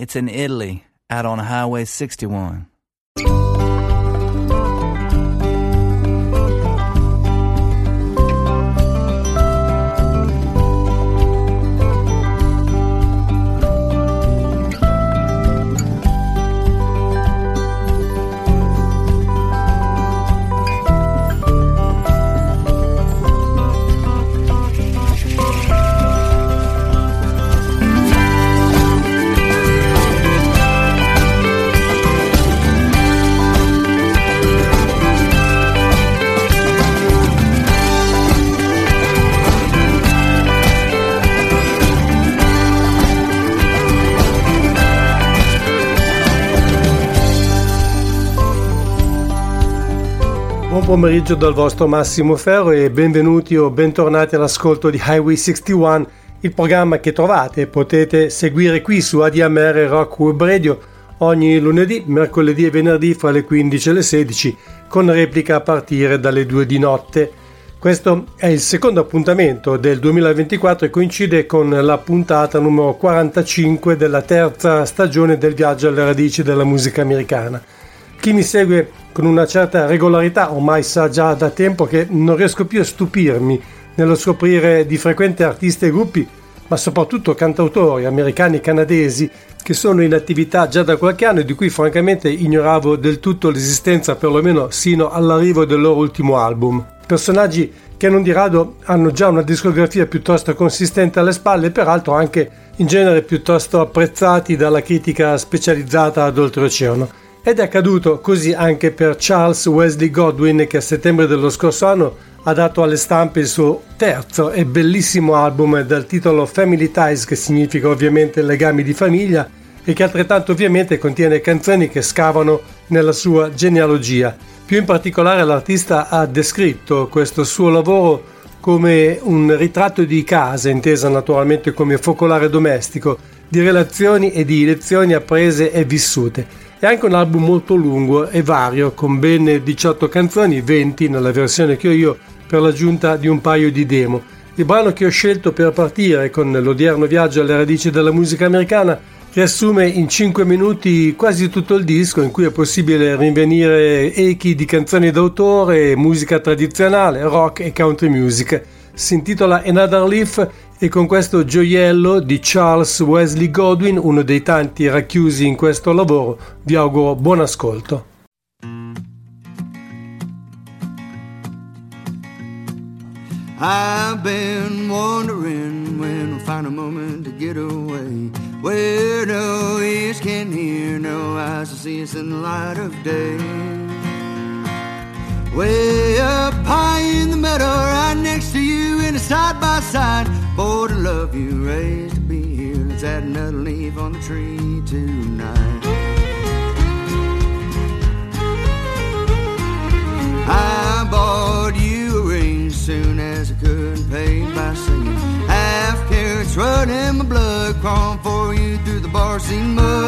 It's in Italy, out on Highway 61. Buon pomeriggio dal vostro Massimo Ferro e benvenuti o bentornati all'ascolto di Highway 61, il programma che trovate e potete seguire qui su ADMR Rock Web Radio ogni lunedì, mercoledì e venerdì fra le 15 e le 16, con replica a partire dalle 2 di notte. Questo è il secondo appuntamento del 2024 e coincide con la puntata numero 45 della terza stagione del viaggio alle radici della musica americana. Chi mi segue con una certa regolarità ormai sa già da tempo che non riesco più a stupirmi nello scoprire di frequenti artisti e gruppi, ma soprattutto cantautori americani e canadesi che sono in attività già da qualche anno e di cui francamente ignoravo del tutto l'esistenza, perlomeno sino all'arrivo del loro ultimo album. Personaggi che non di rado hanno già una discografia piuttosto consistente alle spalle e peraltro anche in genere piuttosto apprezzati dalla critica specializzata ad oltreoceano. Ed è accaduto così anche per Charles Wesley Godwin, che a settembre dello scorso anno ha dato alle stampe il suo terzo e bellissimo album dal titolo Family Ties, che significa ovviamente legami di famiglia, e che altrettanto ovviamente contiene canzoni che scavano nella sua genealogia. Più in particolare l'artista ha descritto questo suo lavoro come un ritratto di casa, intesa naturalmente come focolare domestico, di relazioni e di lezioni apprese e vissute. È anche un album molto lungo e vario, con ben 18 canzoni, 20 nella versione che ho io, per l'aggiunta di un paio di demo. Il brano che ho scelto per partire con l'odierno viaggio alle radici della musica americana riassume in 5 minuti quasi tutto il disco, in cui è possibile rinvenire echi di canzoni d'autore, musica tradizionale, rock e country music. Si intitola Another Leaf e con questo gioiello di Charles Wesley Godwin, uno dei tanti racchiusi in questo lavoro, vi auguro buon ascolto. I've been wondering when we'll find a moment to get away, where no ears can hear, no eyes to see us in the light of day. Way up high in the meadow, right next to you in a side-by-side. Boy, to love you, raised to be here. Let's add another leaf on the tree tonight. I bought you a ring soon as I couldn't pay by singing. Half carrots running my blood, crawling for you through the bar scene mud.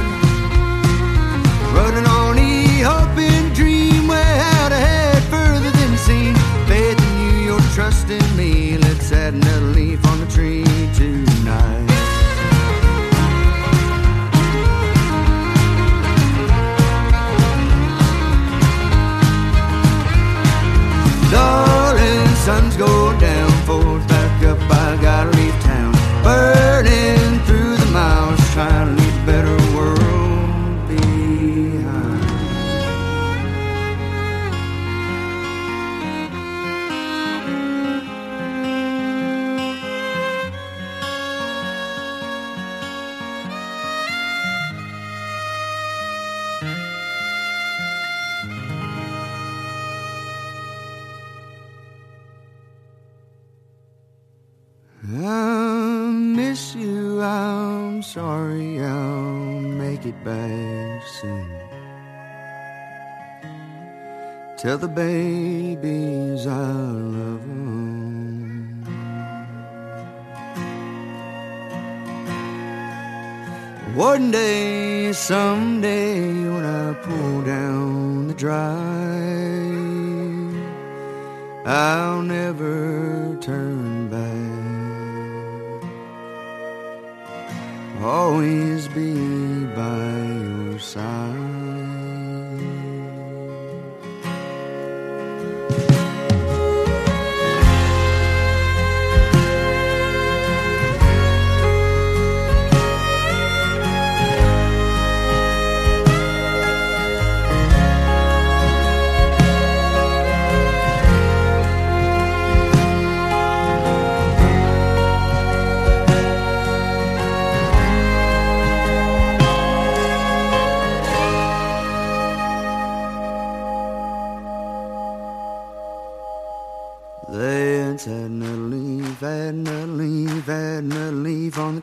Running on E, hoping dream way out ahead, further than seen. Faith in you, your trust in me. Let's add another leaf on the tree tonight. Darling, sun's going down, forth back up, I gotta leave town. Burning through the miles, trying to leave a better world behind. I miss you, I'm sorry, I'll make it back soon. Tell the babies I love them. One day, someday, when I pull down the drive, I'll never turn back. Always be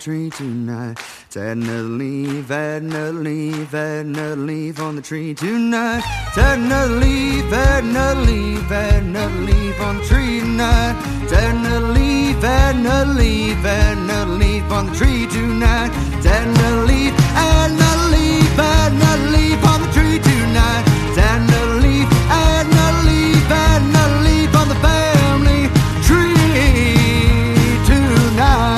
tree tonight. It's add another leaf, add another leaf, add another leaf on the tree tonight. It's add another leaf, add another leaf, add another leaf on the tree tonight. It's add another leaf, add another leaf, add another leaf on the tree tonight. It's add another leaf, add another leaf, add another leaf on the tree tonight. It's add another leaf, add another leaf, add another leaf on the family tree tonight.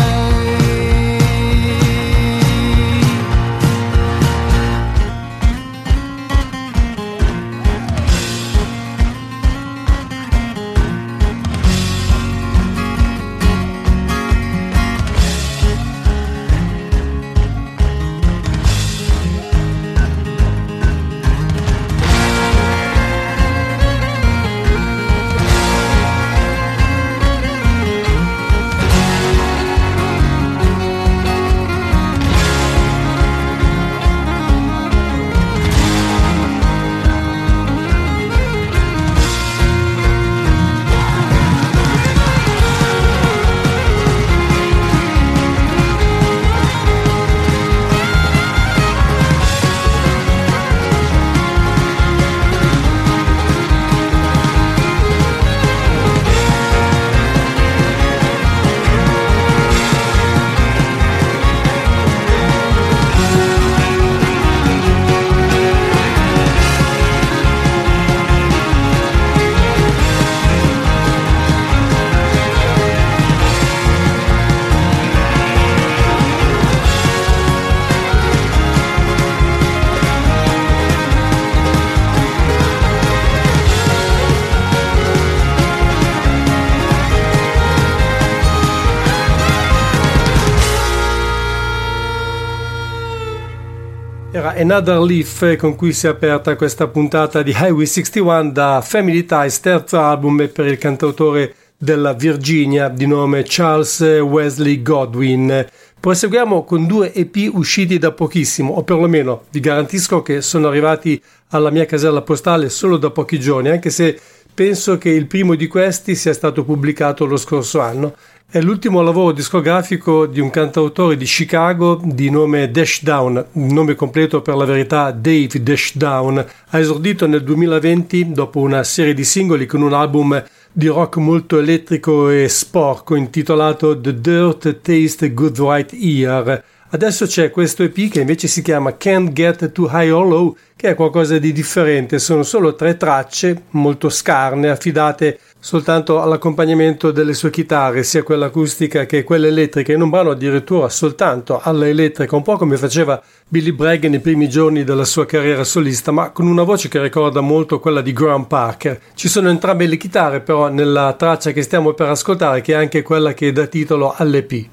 Era Another Leaf con cui si è aperta questa puntata di Highway 61 da Family Ties, terzo album per il cantautore della Virginia di nome Charles Wesley Godwin. Proseguiamo con 2 EP usciti da pochissimo, o perlomeno vi garantisco che sono arrivati alla mia casella postale solo da pochi giorni, anche se penso che il primo di questi sia stato pubblicato lo scorso anno. È l'ultimo lavoro discografico di un cantautore di Chicago di nome Dashdown, nome completo per la verità Dave Dashdown. Ha esordito nel 2020 dopo una serie di singoli con un album di rock molto elettrico e sporco intitolato The Dirt Taste Good Right Here. Adesso c'è questo EP che invece si chiama Can't Get Too High or Low, che è qualcosa di differente. Sono solo 3 tracce molto scarne, affidate soltanto all'accompagnamento delle sue chitarre, sia quella acustica che quella elettrica, in un brano addirittura soltanto alla elettrica, un po' come faceva Billy Bragg nei primi giorni della sua carriera solista, ma con una voce che ricorda molto quella di Graham Parker. Ci sono entrambe le chitarre però nella traccia che stiamo per ascoltare, che è anche quella che dà titolo all'EP.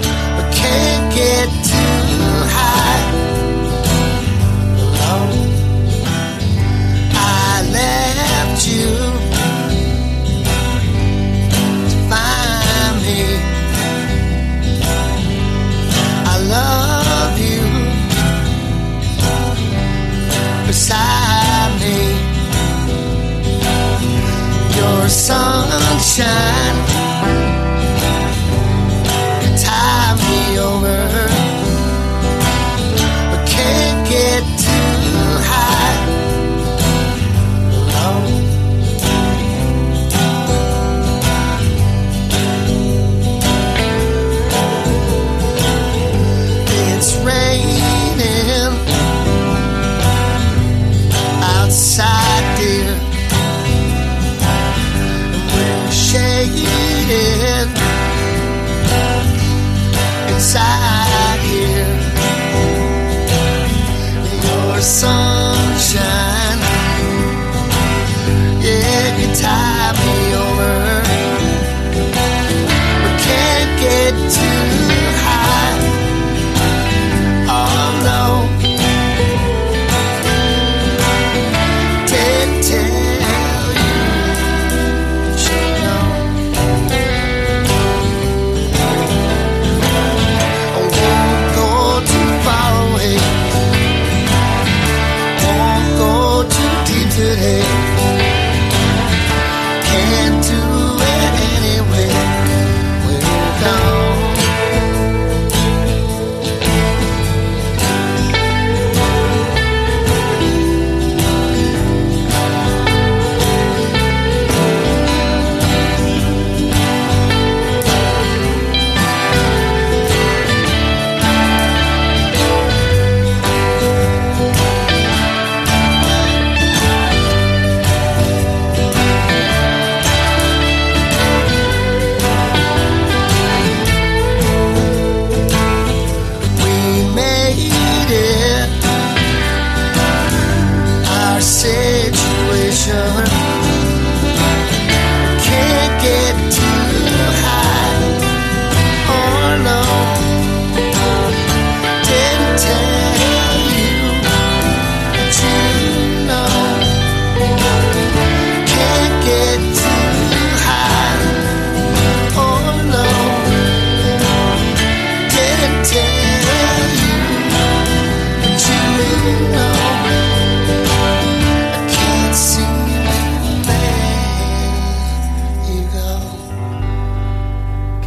Beside me, your sunshine, you tie me over, but can't get too high, low. It's raining outside, dear, and we're shaded inside here. Your sunshine, yeah, you tie me over, but can't get too high. Oh no. Today, can't do it anyway. We're gone.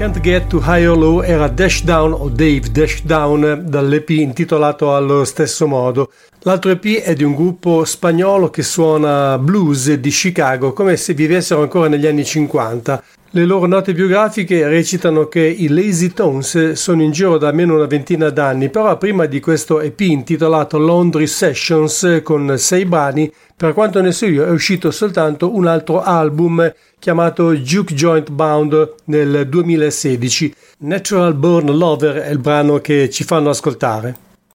Can't Get to High or Low era Dash Down o Dave Dash Down dall'EP intitolato allo stesso modo. L'altro EP è di un gruppo spagnolo che suona blues di Chicago come se vivessero ancora negli anni 50. Le loro note biografiche recitano che i Lazy Tones sono in giro da almeno una ventina d'anni, però prima di questo EP intitolato Laundry Sessions con 6 brani, per quanto ne so io, è uscito soltanto un altro album chiamato Juke Joint Bound nel 2016. Natural Born Lover è il brano che ci fanno ascoltare.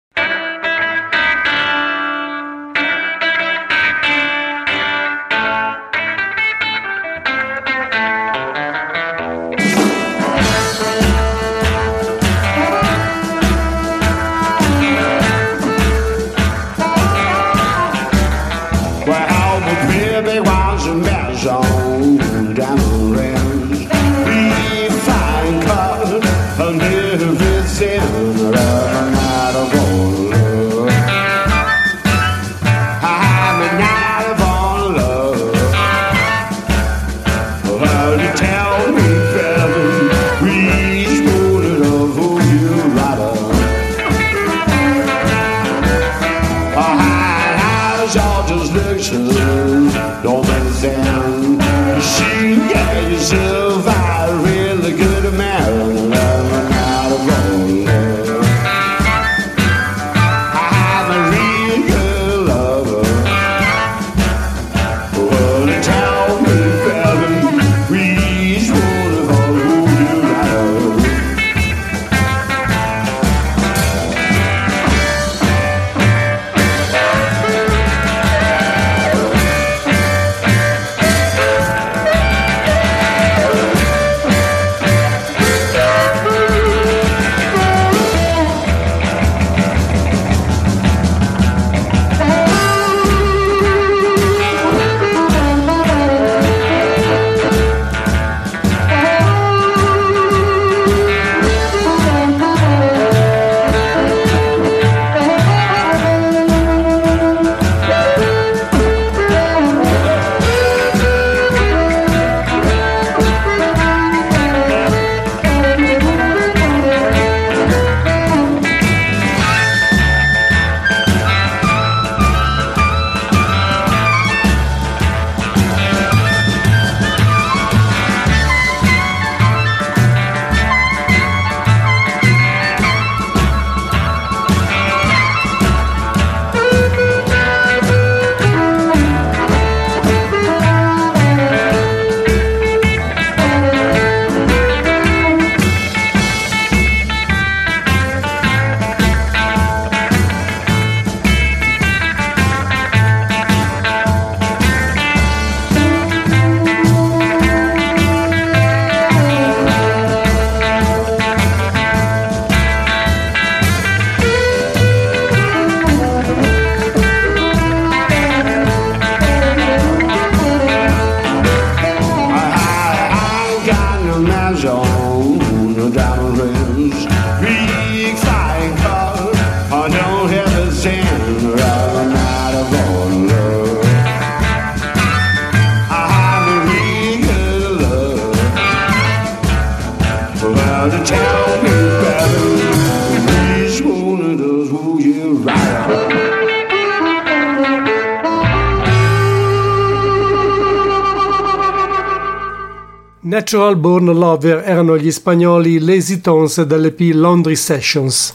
Natural Born Lover erano gli spagnoli Lazy Tones dell'EP Laundry Sessions.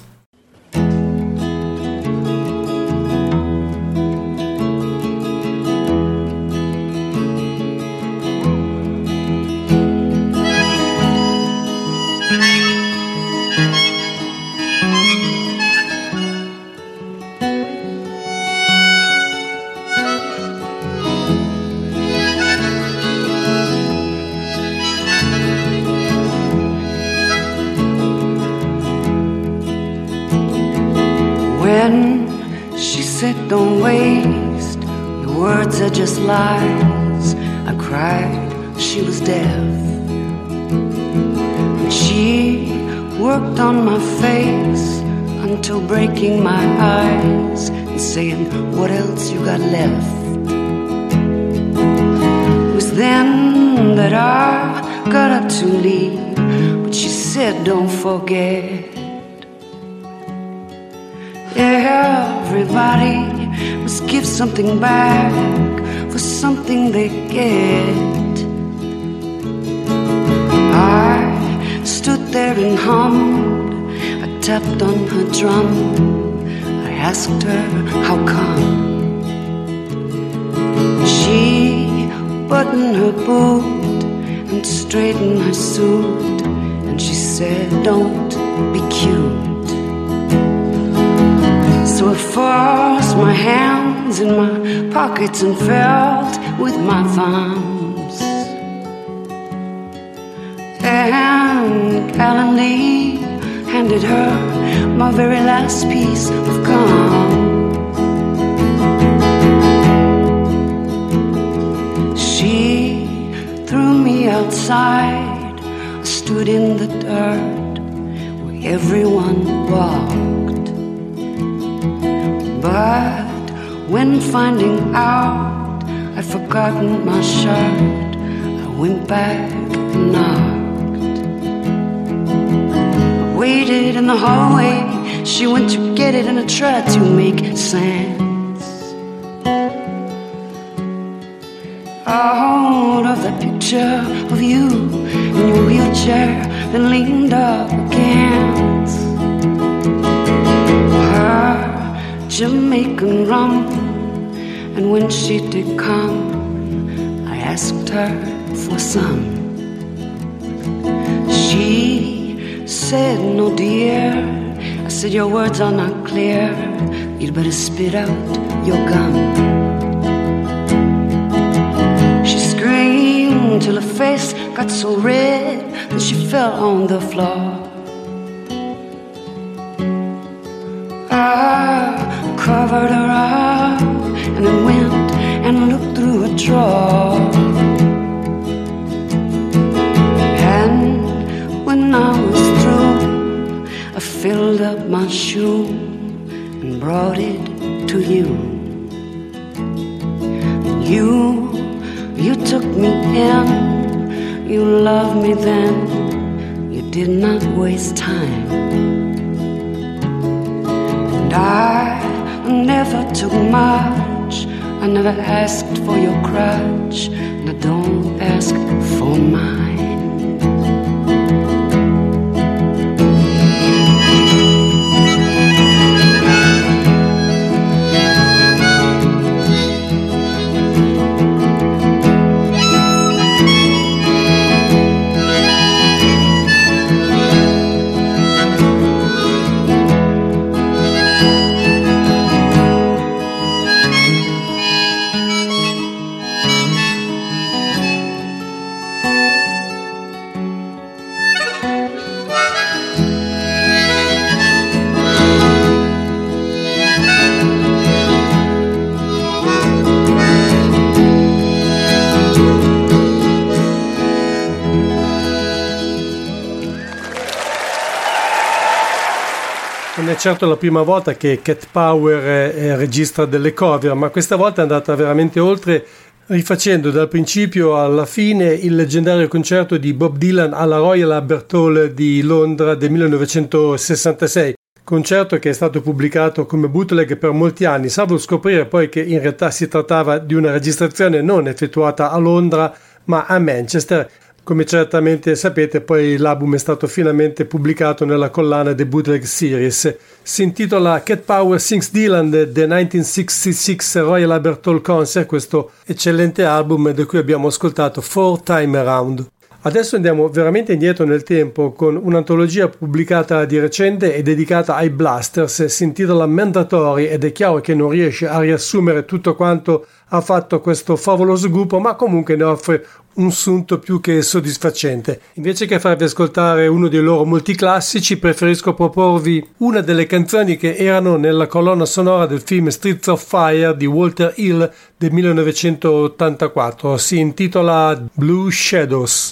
When she said don't waste, your words are just lies, I cried, she was deaf. And she worked on my face until breaking my eyes and saying, what else you got left? It was then that I got up to leave, but she said, don't forget. Everybody must give something back for something they get. I stood there and hummed. I tapped on her drum. I asked her how come. She buttoned her boot and straightened her suit, and she said, don't be cute. So I forced my hands in my pockets and felt with my thumbs. And gallantly handed her my very last piece of gum. She threw me outside. I stood in the dirt where everyone walked. But when finding out I'd forgotten my shirt, I went back and knocked. I waited in the hallway. She went to get it and I tried to make sense out of that picture of you in your wheelchair and leaned up against her Jamaican rum. And when she did come, I asked her for some. She said, no dear. I said, your words are not clear. You'd better spit out your gum. She screamed till her face got so red that she fell on the floor. I covered her up and I went and looked through a drawer. And when I was through, I filled up my shoe and brought it to you. You took me in, you loved me then, you did not waste time. And I never took much, I never asked for your crutch, and I don't ask for mine. Non è certo la prima volta che Cat Power registra delle cover, ma questa volta è andata veramente oltre, rifacendo dal principio alla fine il leggendario concerto di Bob Dylan alla Royal Albert Hall di Londra del 1966. Concerto che è stato pubblicato come bootleg per molti anni, salvo scoprire poi che in realtà si trattava di una registrazione non effettuata a Londra ma a Manchester. Come certamente sapete, poi l'album è stato finalmente pubblicato nella collana The Bootleg Series. Si intitola Cat Power Sings Dylan, The 1966 Royal Albert Hall Concert, questo eccellente album da cui abbiamo ascoltato Four Time Around. Adesso andiamo veramente indietro nel tempo con un'antologia pubblicata di recente e dedicata ai Blasters. Si intitola Mandatory ed è chiaro che non riesce a riassumere tutto quanto ha fatto questo favoloso gruppo, ma comunque ne offre un sunto più che soddisfacente. Invece che farvi ascoltare uno dei loro molti classici, preferisco proporvi una delle canzoni che erano nella colonna sonora del film Streets of Fire di Walter Hill del 1984. Si intitola Blue Shadows.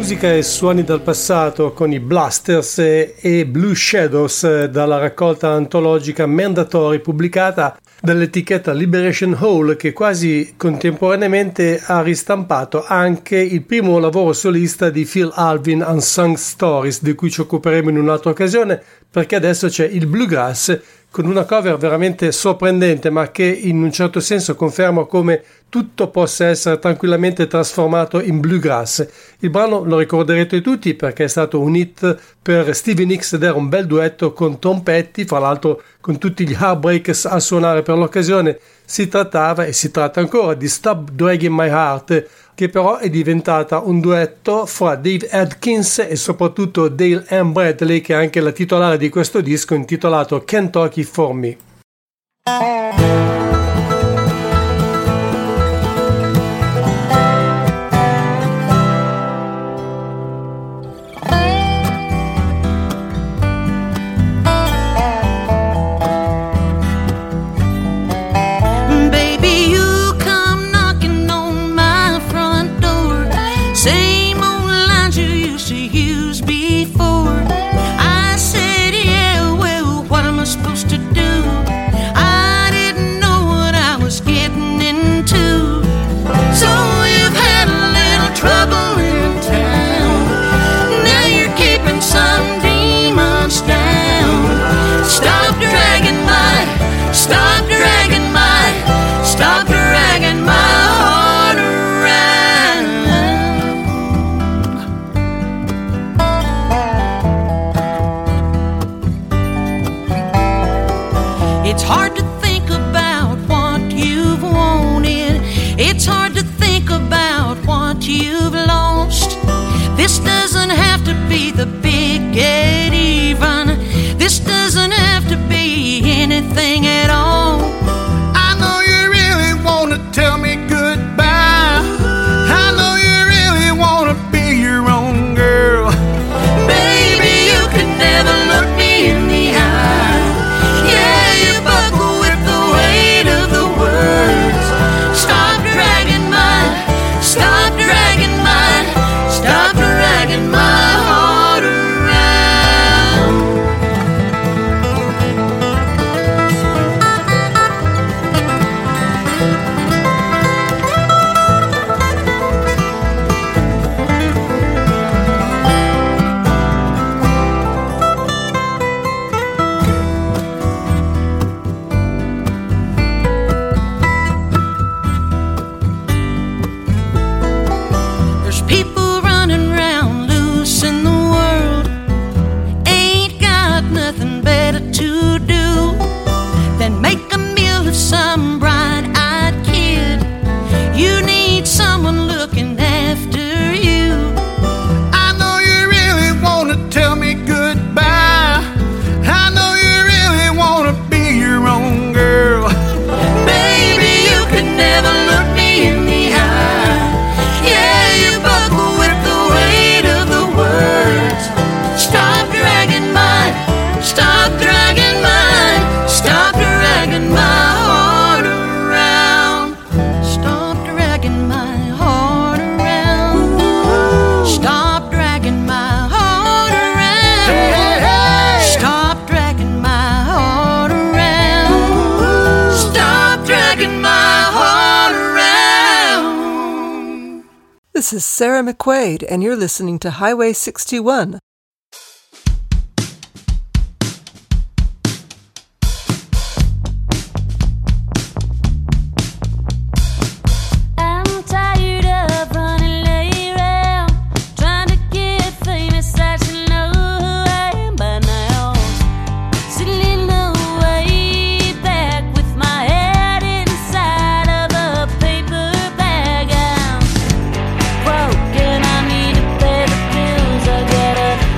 musica e suoni dal passato con i Blasters e Blue Shadows dalla raccolta antologica Mandatory pubblicata dall'etichetta Liberation Hall, che quasi contemporaneamente ha ristampato anche il primo lavoro solista di Phil Alvin, Unsung Stories, di cui ci occuperemo in un'altra occasione, perché adesso c'è il Bluegrass con una cover veramente sorprendente, ma che in un certo senso conferma come tutto possa essere tranquillamente trasformato in bluegrass. Il brano lo ricorderete tutti perché è stato un hit per Stevie Nicks ed era un bel duetto con Tom Petty, fra l'altro con tutti gli Heartbreakers a suonare per l'occasione. Si trattava e si tratta ancora di Stop Dragging My Heart, che però è diventata un duetto fra Dave Adkins e soprattutto Dale Ann Bradley, che è anche la titolare di questo disco intitolato Kentucky for Me. Supposed to do. I didn't know what I was getting into. So you've had a little trouble in town. Now you're keeping some demons down. Stop dragging my heart around. It's hard to think about what you've wanted. It's hard to think about what you've lost. This doesn't have to be the big get even. This doesn't have to be anything at all. I know you really want to tell me goodbye. I know you really want to be your own girl. Baby, you could never look me in the eye. Yeah, you buckle with the weight of the words. Stop dragging my heart around. There's people running round loose in the world, ain't got nothing better to do than make a meal of some bright-eyed kid. You need someone looking after you. I know you really want to tell me goodbye. I know you really want to be your own girl. Baby, you could never look me in the eye. Yeah, you buckle with the weight of the words. Stop dragging my heart around. Stop dragging my heart around. Stop dragging my heart around. Stop dragging my heart around. Stop dragging my heart around. This is Sarah McQuaid, and you're listening to Highway 61. I'm tired of running lay around, trying to get famous. I should know who I am by now. Sitting in the way back with my head inside of a paper bag. I'm broken, I need to pay the bills. I gotta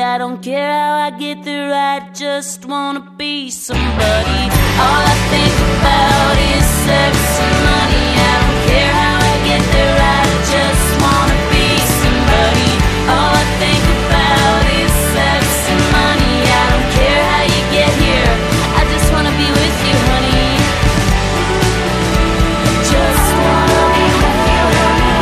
I don't care how I get there, I just wanna be somebody. All I think about is sex and money. I don't care how I get there, I just wanna be somebody. All I think about is sex and money. I don't care how you get here, I just wanna be with you, honey. I just wanna be with you, honey.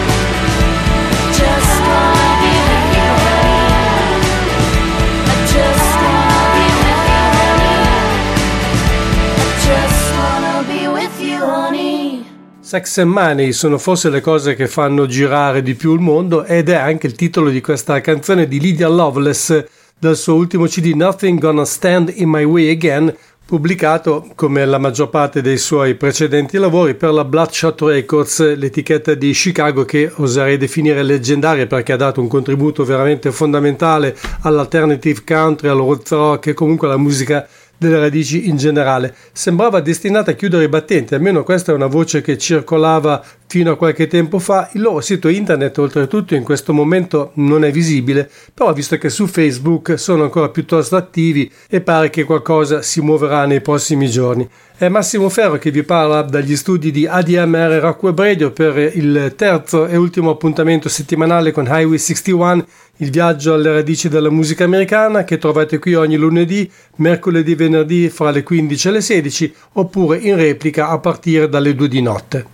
Just wanna be with you, honey. I just wanna be with you, honey. I just wanna be with you, honey. Sex and Money sono forse le cose che fanno girare di più il mondo, ed è anche il titolo di questa canzone di Lydia Loveless dal suo ultimo CD Nothing Gonna Stand in My Way Again, pubblicato come la maggior parte dei suoi precedenti lavori per la Bloodshot Records, l'etichetta di Chicago che oserei definire leggendaria perché ha dato un contributo veramente fondamentale all'alternative country, al rock rock e comunque alla musica delle radici in generale. Sembrava destinata a chiudere i battenti, almeno questa è una voce che circolava fino a qualche tempo fa. Il loro sito internet oltretutto in questo momento non è visibile, però visto che su Facebook sono ancora piuttosto attivi e pare che qualcosa si muoverà nei prossimi giorni. È Massimo Ferro che vi parla dagli studi di ADMR Rock Web Radio per il terzo e ultimo appuntamento settimanale con Highway 61, il viaggio alle radici della musica americana, che trovate qui ogni lunedì, mercoledì e venerdì fra le 15 e le 16, oppure in replica a partire dalle 2 di notte.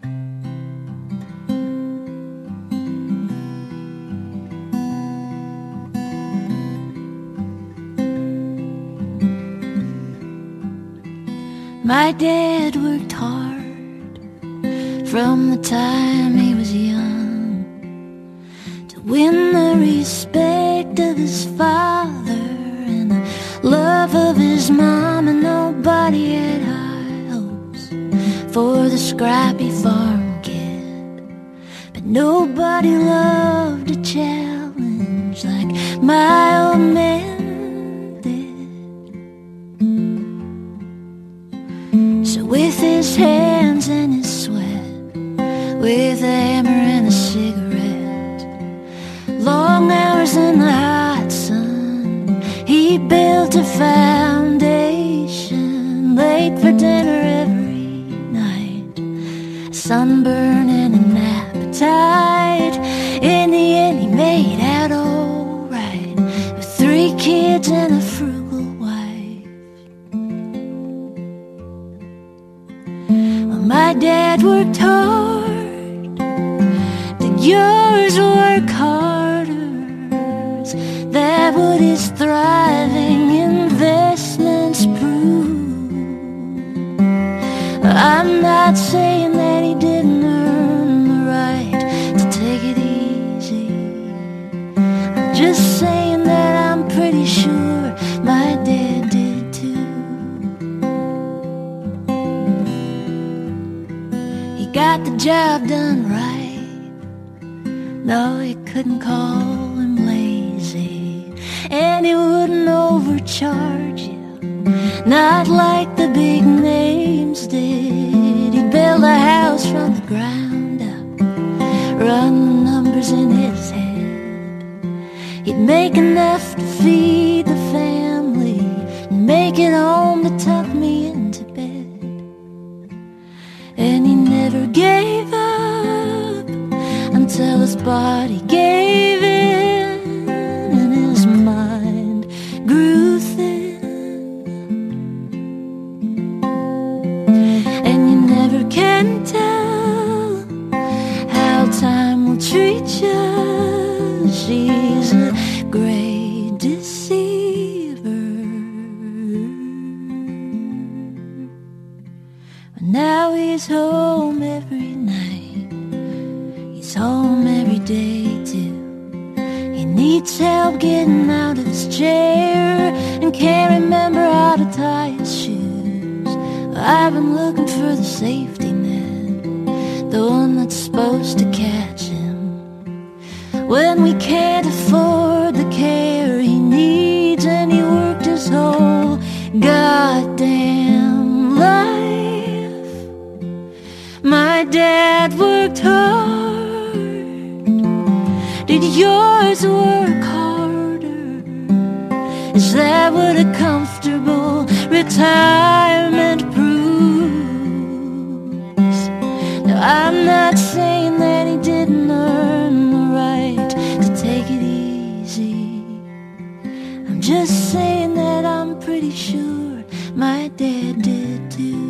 My dad worked hard from the time he was young to win the respect of his father and the love of his mom, and nobody had high hopes for the scrappy farm kid. But nobody loved a challenge like my old man. With his hands and his sweat, with a hammer and a cigarette, long hours in the hot sun, he built a foundation, late for dinner every night, sunburn and an appetite. In the end he made out alright, with 3 kids and a frugal wife. My dad worked hard, did yours work harder? Is that what his thriving investments prove? I'm not saying that he didn't earn the right to take it easy. I'm just saying that I'm pretty sure my dad did too. Got the job done right. No, you couldn't call him lazy, and he wouldn't overcharge you, not like the big names did. He built a house from the ground up, run the numbers in his head. He'd make enough to feed the family and make it home to tuck me into bed. And he never gave up until his body gave in and his mind grew thin. And you never can tell how time will treat you. She's a great deceiver. Now he's home every night, he's home every day too. He needs help getting out of his chair and can't remember how to tie his shoes. I've been looking for the safety net, the one that's supposed to catch him when we can't afford the care he needs. And he worked his whole goddamn life. My dad worked hard, did yours work harder? retirement proves. Now I'm not saying that he didn't earn the right to take it easy. I'm just saying that I'm pretty sure my dad did too.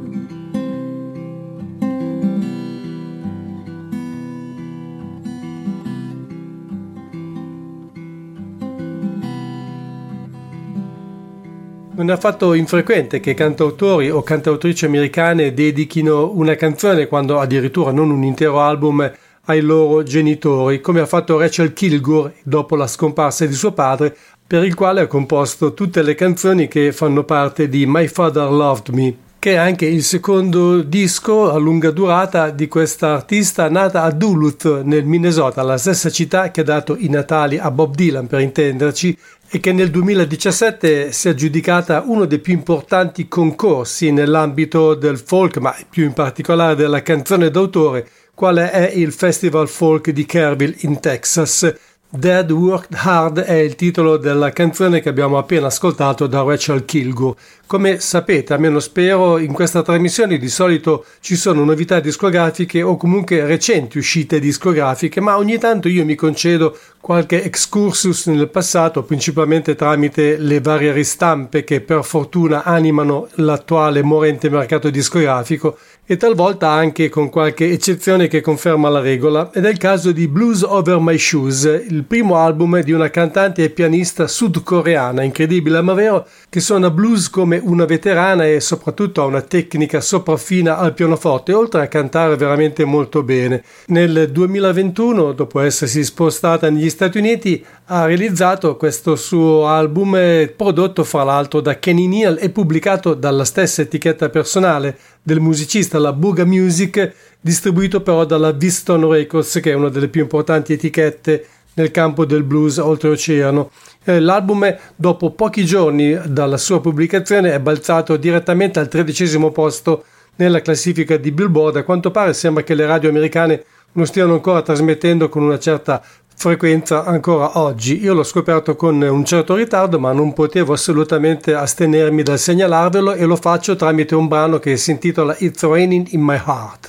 Non è affatto infrequente che cantautori o cantautrici americane dedichino una canzone, quando addirittura non un intero album, ai loro genitori, come ha fatto Rachel Kilgour dopo la scomparsa di suo padre, per il quale ha composto tutte le canzoni che fanno parte di My Father Loved Me, che è anche il secondo disco a lunga durata di questa artista nata a Duluth, nel Minnesota, la stessa città che ha dato i natali a Bob Dylan, per intenderci, e che nel 2017 si è aggiudicata uno dei più importanti concorsi nell'ambito del folk, ma più in particolare della canzone d'autore, quale è il Festival Folk di Kerrville in Texas. Dad Worked Hard è il titolo della canzone che abbiamo appena ascoltato da Rachel Kilgour. Come sapete, almeno spero, in questa trasmissione di solito ci sono novità discografiche o comunque recenti uscite discografiche, ma ogni tanto io mi concedo qualche excursus nel passato, principalmente tramite le varie ristampe che per fortuna animano l'attuale morente mercato discografico, e talvolta anche con qualche eccezione che conferma la regola, ed è il caso di Blues Over My Shoes, il primo album di una cantante e pianista sudcoreana, incredibile ma vero, che suona blues come una veterana e soprattutto ha una tecnica sopraffina al pianoforte, oltre a cantare veramente molto bene. Nel 2021, dopo essersi spostata negli Stati Uniti, ha realizzato questo suo album, prodotto fra l'altro da Kenny Neal e pubblicato dalla stessa etichetta personale del musicista, la Buga Music, distribuito però dalla Viston Records, che è una delle più importanti etichette nel campo del blues oltreoceano. L'album, dopo pochi giorni dalla sua pubblicazione, è balzato direttamente al 13° posto nella classifica di Billboard. A quanto pare sembra che le radio americane non stiano ancora trasmettendo con una certa frequenza ancora oggi. Io l'ho scoperto con un certo ritardo, ma non potevo assolutamente astenermi dal segnalarvelo, e lo faccio tramite un brano che si intitola It's Raining in My Heart.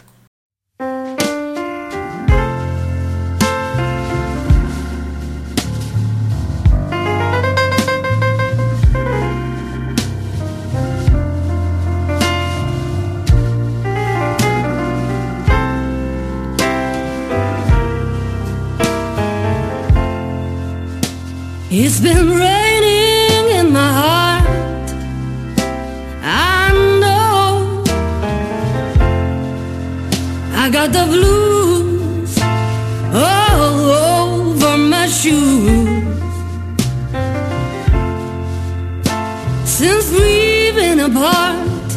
It's been raining in my heart, I know. I got the blues all over my shoes. Since we've been apart,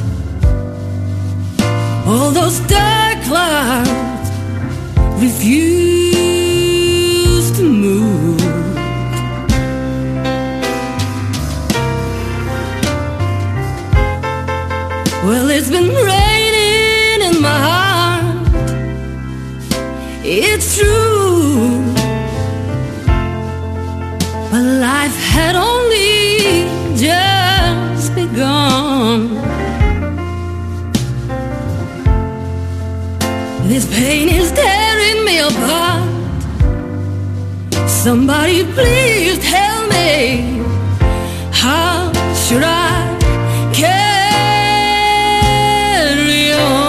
all those dark clouds refuse to move. Well, it's been raining in my heart, it's true, but life had only just begun. This pain is tearing me apart. Somebody please tell me, how should I carry on?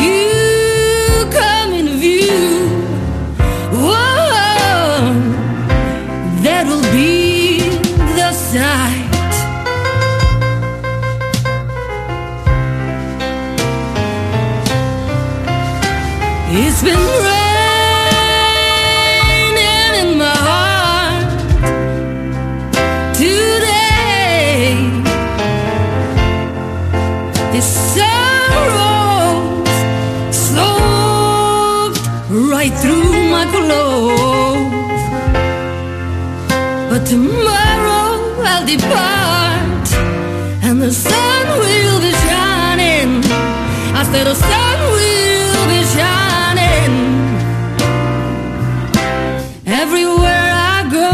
you come in view, whoa, that will be the sight. It's been raining in my heart today. This sorrows soaked right through my clothes. But tomorrow I'll depart, and the sun will be shining. I said the sun will be shining everywhere I go.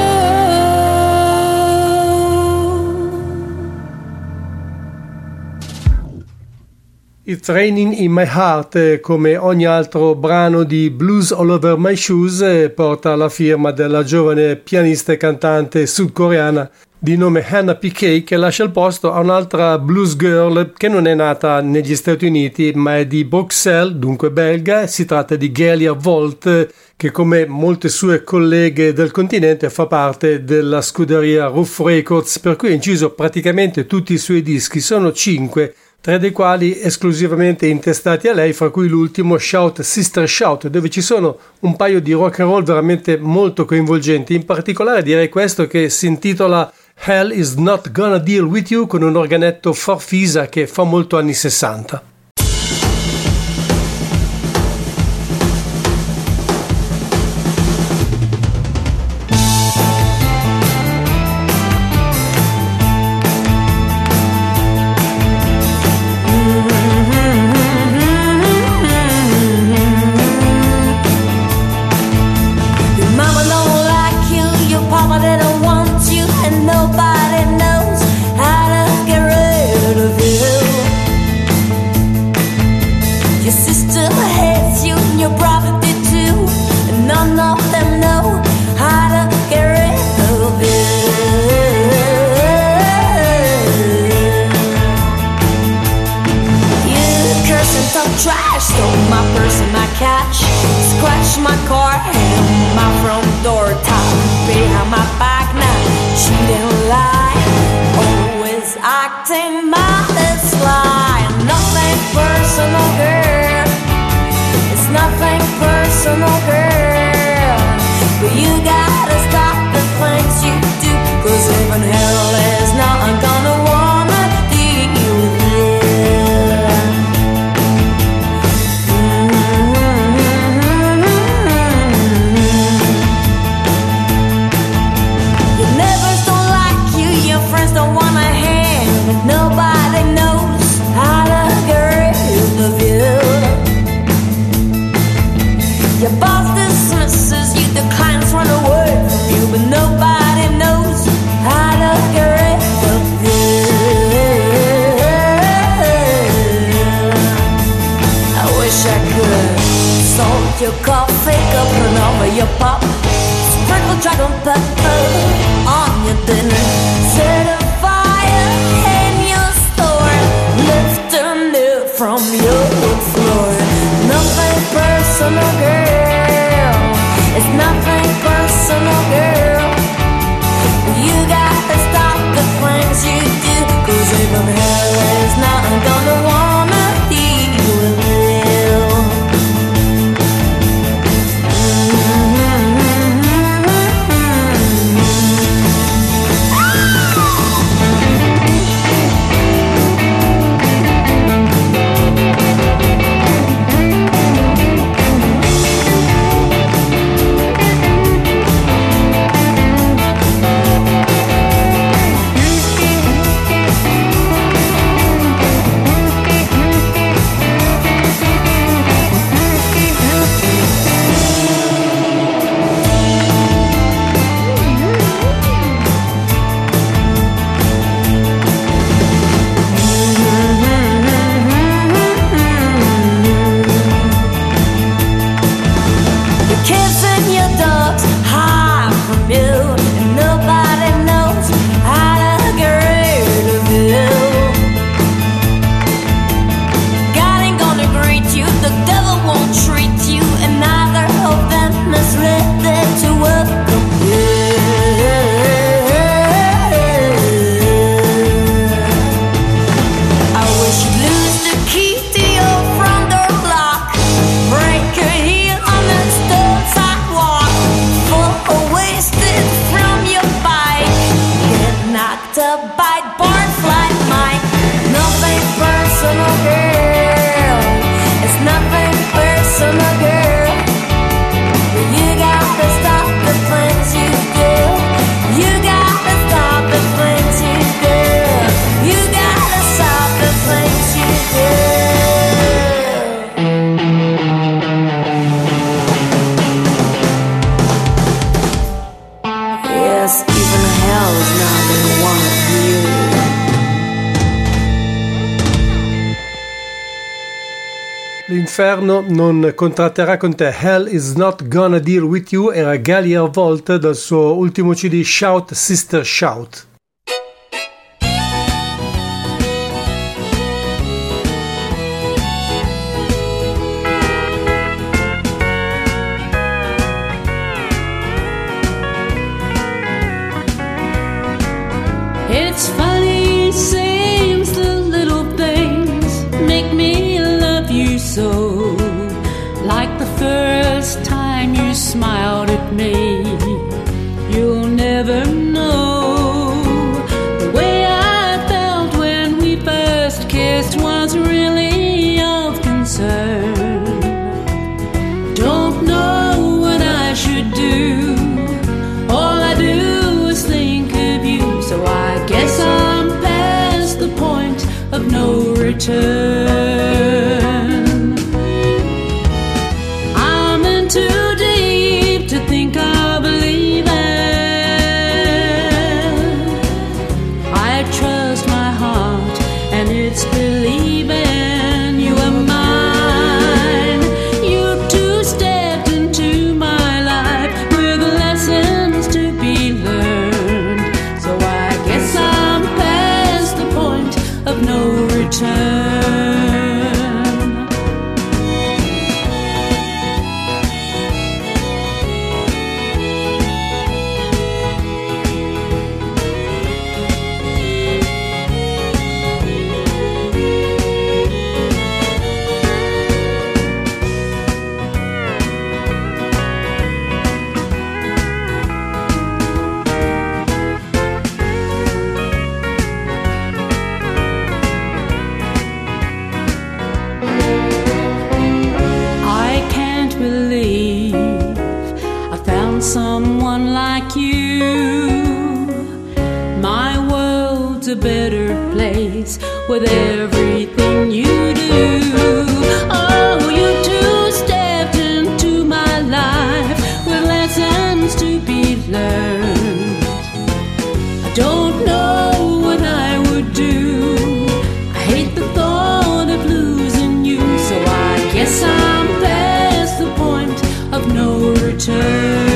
It's Raining in My Heart, come ogni altro brano di Blues All Over My Shoes, porta la firma della giovane pianista e cantante sudcoreana di nome Hannah PK, che lascia il posto a un'altra blues girl che non è nata negli Stati Uniti ma è di Bruxelles, dunque belga. Si tratta di Galia Volt, che come molte sue colleghe del continente fa parte della scuderia Rough Records, per cui ha inciso praticamente tutti i suoi dischi. Sono 5, 3 dei quali esclusivamente intestati a lei, fra cui l'ultimo Shout Sister Shout, dove ci sono un paio di rock and roll veramente molto coinvolgenti. In particolare direi questo che si intitola Hell is Not Gonna Deal With You, con un organetto Farfisa che fa molto anni 60. l'inferno non contratterà con te. Hell is not gonna deal with you era Gallier Volt dal suo ultimo CD Shout Sister Shout. It's funny, seems the little things make me love you so. Like the first time you smiled at me, you'll never know. The way I felt when we first kissed was really of concern. Don't know what I should do. All I do is think of you, so I guess I'm past the point of no return. I'm in too deep to think I believe it. I trust my heart and it's believing you are mine. You two stepped into my life with lessons to be learned, so I guess I'm past the point of no return. I can't believe I found someone like you. My world's a better place with everything you do. Oh, you two stepped into my life with lessons to be learned. I don't know what I would do. I hate the thought of losing you, so I guess I'm past the point of no return.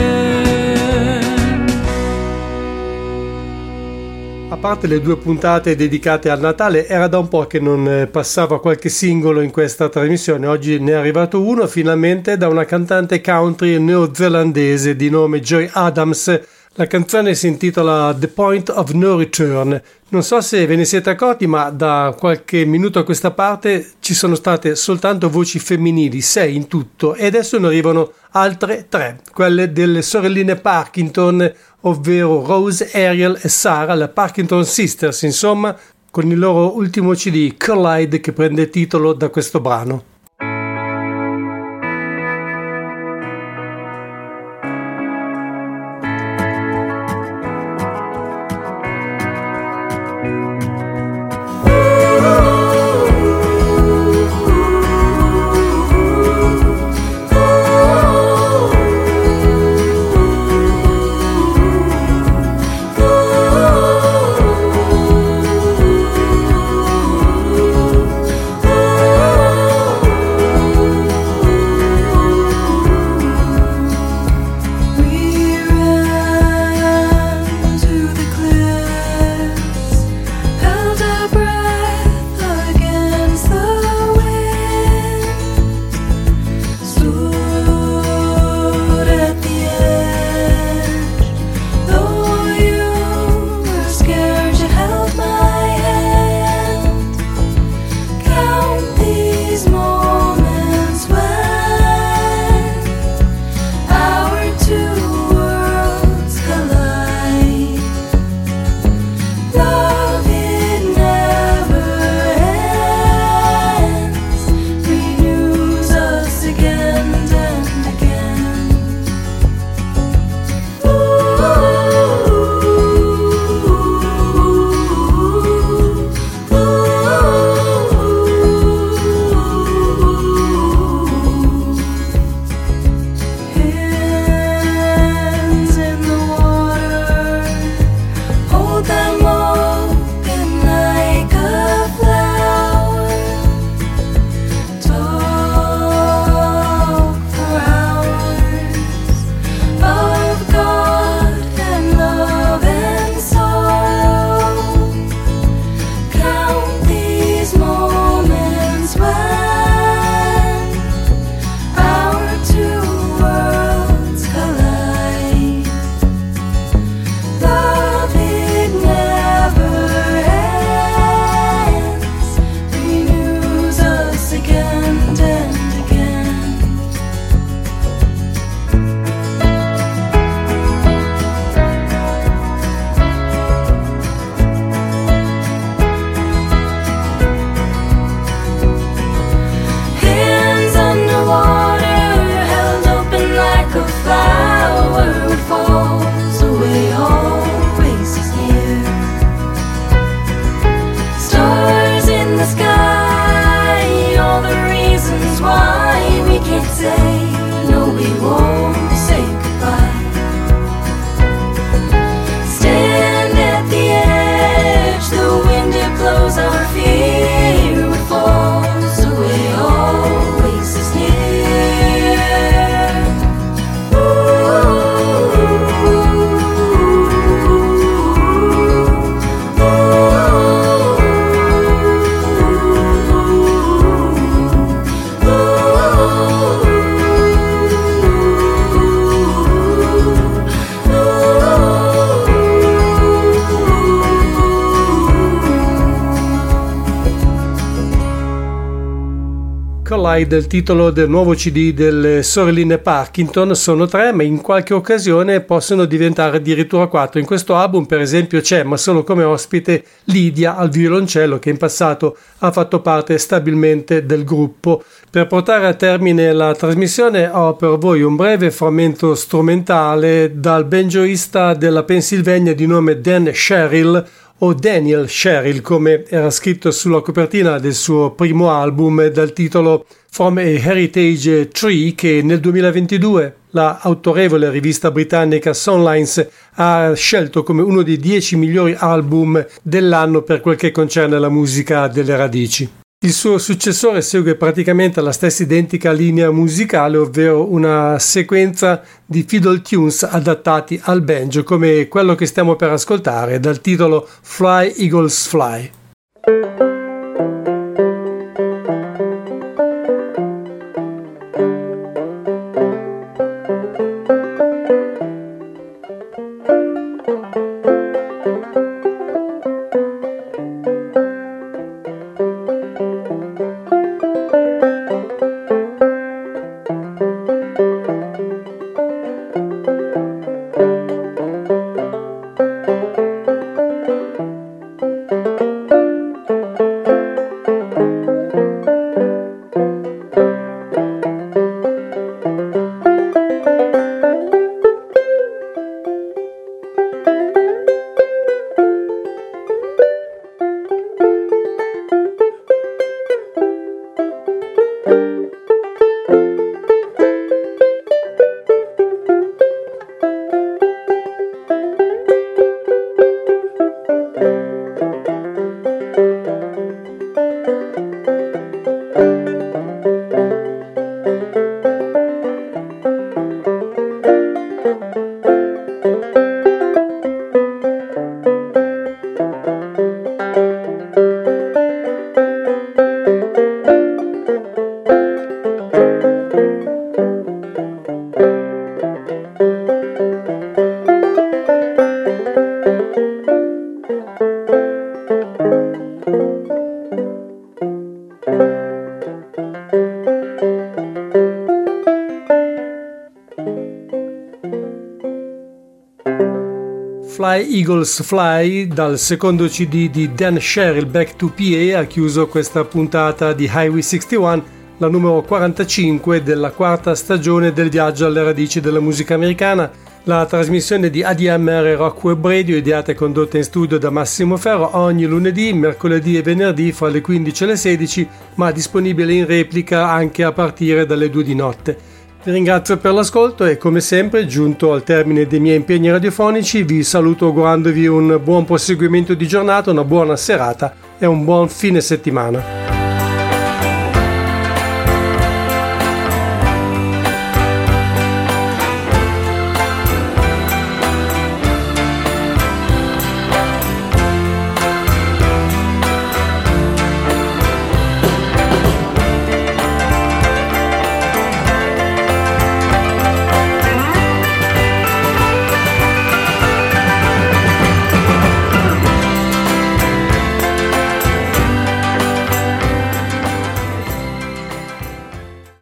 A parte le 2 puntate dedicate al Natale, era da un po' che non passava qualche singolo in questa trasmissione. Oggi ne è arrivato uno finalmente da una cantante country neozelandese di nome Joy Adams. La canzone si intitola The Point of No Return. Non so se ve ne siete accorti, ma da qualche minuto a questa parte ci sono state soltanto voci femminili, 6 in tutto, e adesso ne arrivano altre 3, quelle delle sorelline Parkinson, ovvero Rose, Ariel e Sarah, le Parkinson Sisters, insomma, con il loro ultimo CD Collide, che prende titolo da questo brano. Fly del titolo del nuovo CD delle sorelline Parkington. Sono 3, ma in qualche occasione possono diventare addirittura 4. In questo album, per esempio, c'è, ma solo come ospite, Lydia al violoncello, che in passato ha fatto parte stabilmente del gruppo. Per portare a termine la trasmissione ho per voi un breve frammento strumentale dal banjoista della Pennsylvania di nome Dan Sherrill, o Daniel Sherrill come era scritto sulla copertina del suo primo album dal titolo From a Heritage Tree, che nel 2022 la autorevole rivista britannica Songlines ha scelto come uno dei 10 migliori album dell'anno per quel che concerne la musica delle radici. Il suo successore segue praticamente la stessa identica linea musicale, ovvero una sequenza di fiddle tunes adattati al banjo, come quello che stiamo per ascoltare dal titolo Fly Eagles Fly. Fly Eagles Fly dal secondo CD di Dan Sherrill, Back to PA, ha chiuso questa puntata di Highway 61, la numero 45 della quarta stagione del viaggio alle radici della musica americana, la trasmissione di ADMR Rock Web Radio, ideata e condotta in studio da Massimo Ferro ogni lunedì, mercoledì e venerdì fra le 15 e le 16, ma disponibile in replica anche a partire dalle 2 di notte. Vi ringrazio per l'ascolto e come sempre, giunto al termine dei miei impegni radiofonici, vi saluto augurandovi un buon proseguimento di giornata, una buona serata e un buon fine settimana.